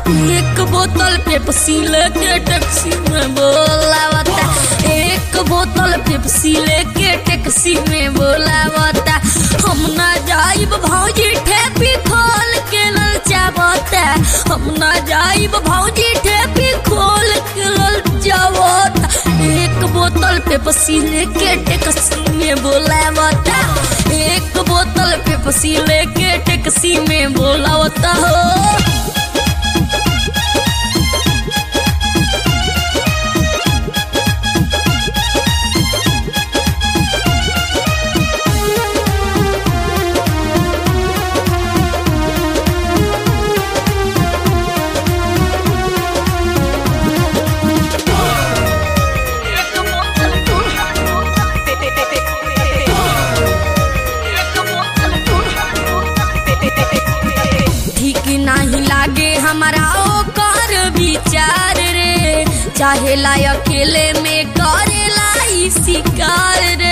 एक बोतल पेप्सी लेके टैक्सी में बोलावता, एक बोतल पेप्सी लेके टैक्सी में बोलावता। हम ना जाइब भौजी ठेपी खोल के ललचावता, हम ना जाइब भौजी ठेपी खोल के ललचावता। एक बोतल पेप्सी लेके टैक्सी में बोलावता, एक बोतल पेप्सी लेके टैक्सी में बोलावता हो। नहीं लागे हमारा ओकर विचार रे, चाहे ला अकेले में करेला ई शिकार रे।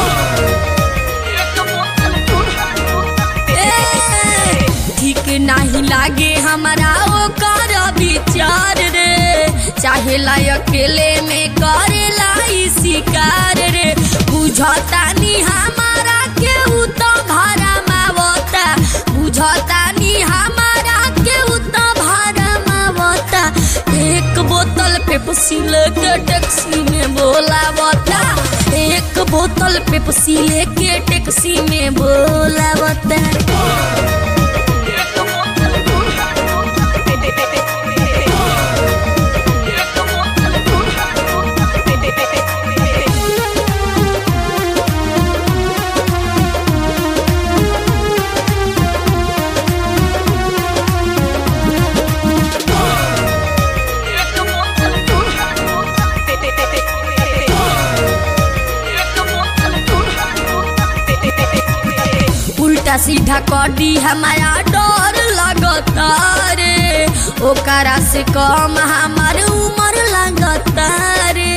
ठीक नहीं लागे हमारा ओकर विचार रे, चाहे ला अकेले में करेला ई शिकार रे। बुझता नी हमारा के उ तो भाड़ा मावता, बुझता नी हमारा एक बोतल पेप्सी लेके टैक्सी में बोलावता, एक बोतल पेप्सी लेके टैक्सी में बोलावता। उल्टा सीधा कडी हमारा डर लगता रे, ओकरा से कम हमार उम्र लगता रे।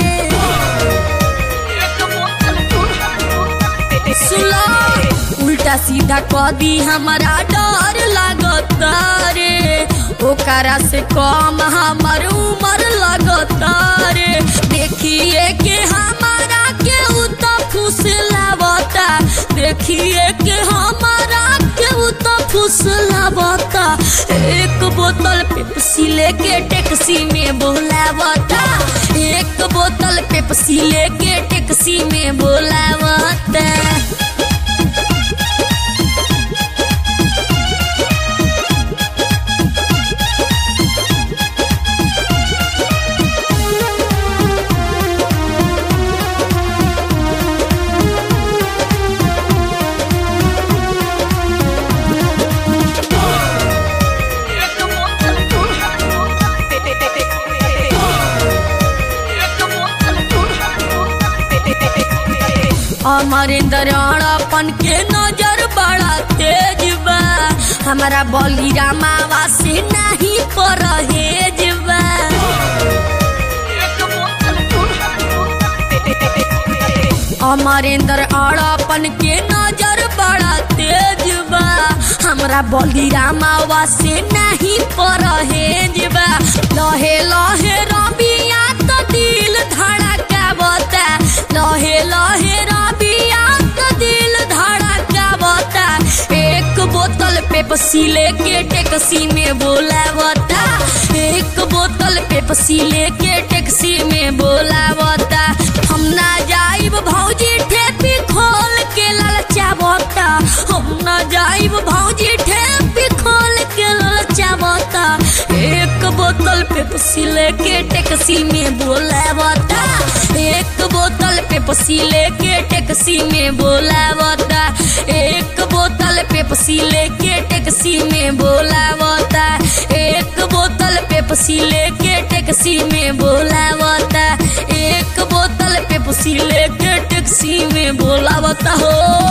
सुनो उल्टा सीधा कदी हमारा डर लगता रे, ओकरा से कम हमार उम्र लगता रे। देखिए के हमारा के उ तो फुसलावता, देखिए के हमारा के उ तो फुसलावता। एक बोतल पेप्सी लेके टैक्सी में बोलावता, एक बोतल पेप्सी लेके टैक्सी में बोलावता। अमरेंद्र अपन के नजर बड़ा तेज बा, हमारा बलिरामावा से नहीं परहेज बा। अमरेंद्र अपन के नजर बड़ा तेज बा, हमारा बलिरामावा से नहीं परहेज बा। लहे लहे रबिया तो दिल धड़कावता, लहे लहे रबिया तो दिल धड़कावता। एक बोतल पेप्सी लेके टैक्सी में बोलावता, एक बोतल पेप्सी लेके टैक्सी में बोलावता। हम ना जाइब भौजी ठेपी खोल के ललचावता, हम ना जाइब भौजी ठेपी खोल के ललचावता। एक बोतल पेप्सी लेके टैक्सी में बोलावता, एक बोतल पेप्सी लेके टैक्सी में बोलावता, एक बोतल पेप्सी लेके टैक्सी में बोलावता, एक बोतल पेप्सी लेके टैक्सी में बोलावता, एक बोतल पेप्सी लेके टैक्सी में बोलावता हो।